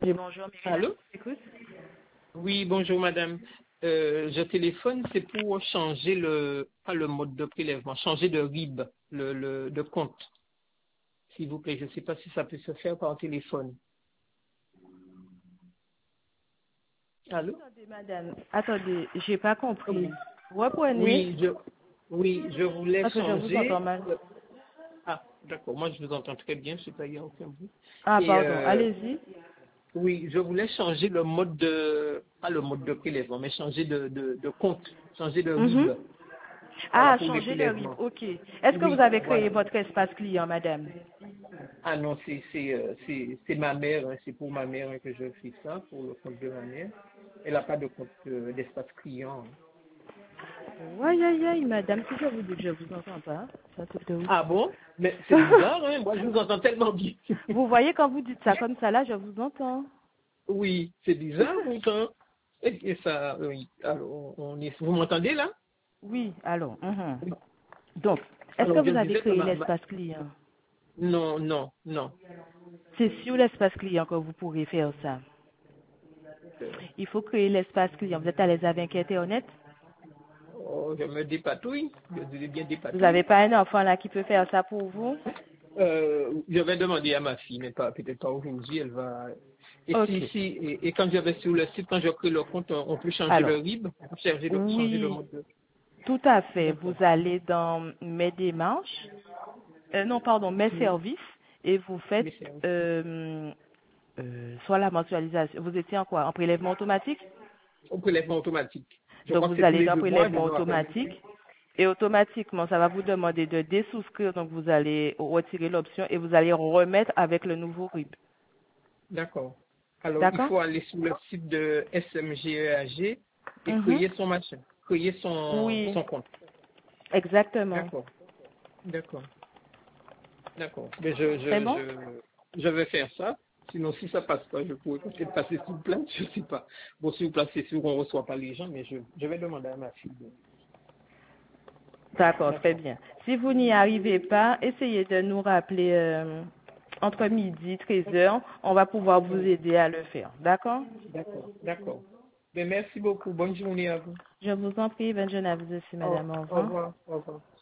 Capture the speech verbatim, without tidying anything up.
Oui, bonjour, Myriam. Allô? Écoute. Oui, bonjour madame. Euh, je téléphone, c'est pour changer le, pas le mode de prélèvement, changer de R I B, le, le, de compte. S'il vous plaît, je ne sais pas si ça peut se faire par téléphone. Allô? Attendez, madame. Attendez, j'ai pas compris. Oui, Reprenez, oui, je, oui, je voulais parce que je vous entends changer. mal. le- Ah, d'accord, moi je vous entends très bien, je sais pas, il n'y a aucun bruit. Ah, Et pardon, euh, allez-y. oui, je voulais changer le mode de, pas le mode de prélèvement, mais changer de, de, de compte, changer de R I B, Mhm. voilà, Ah, pour les changer de R I B, prélèvements. ok. Est-ce que vous Oui, avez créé voilà. votre espace client, madame? Ah non, c'est c'est euh, c'est c'est ma mère, hein, c'est pour ma mère hein, que je fais ça, pour le compte de ma mère. Elle n'a pas de compte euh, d'espace client. Hein. Aïe, aïe, aïe, madame, si je vous dis que je vous entends pas, ça c'est de Ah bon? Mais c'est bizarre, hein? Moi je vous entends tellement bien. Vous voyez, quand vous dites ça comme ça, là, je vous entends. Oui, c'est bizarre pourtant. Et, et ça, oui. Alors, on on est, vous m'entendez là? Oui, alors. Mhm. Oui. Donc, est-ce que Alors je vous avez disais que créé ma, ma- l'espace client? non, non, non. C'est sur l'espace client que vous pourrez faire ça. Euh, Il faut créer l'espace client. Vous êtes à l'aise avec Internet? oh, je me dépatouille, je dis bien Vous dépatouille. n'avez pas un enfant là qui peut faire ça pour vous? Euh, je vais demander à ma fille, mais pas peut-être pas aujourd'hui, elle va. Et si, Ok. si, et, et quand je vais sur le site, quand je crée le compte, on on peut changer le Alors, R I B, on peut changer le, changer le oui, mode de. tout à fait. Vous D'accord. allez dans mes démarches, euh, non, pardon, mes Oui, services, et vous faites mais c'est euh, euh, soit la mensualisation. Vous étiez en quoi? En prélèvement automatique? au prélèvement automatique. Je Donc, crois que vous c'est tous allez les dans deux mois, je prélèvement me rappelle. automatique. Et automatiquement, ça va vous demander de désouscrire. Donc, vous allez retirer l'option et vous allez remettre avec le nouveau R I B. D'accord. Alors, il D'accord? faut aller sur le site de S M G E A G et Mhm. créer son machin, créer son, Oui, son compte. exactement. D'accord. D'accord. D'accord. Mais je, C'est je, bon? je, je vais faire ça. Sinon, si ça passe pas, je pourrais peut-être passer sous plainte, je sais pas. Bon, si vous placez sur, on reçoit pas les gens, mais je, je vais demander à ma fille. D'accord, très D'accord. bien. Si vous n'y arrivez pas, essayez de nous rappeler euh, entre midi et treize heures. On va pouvoir vous Oui. aider à le faire. D'accord? D'accord. D'accord. Mais merci beaucoup. Bonne journée à vous. Je vous en prie, bonne journée à vous aussi, Au, madame. Au au revoir. revoir. Au revoir.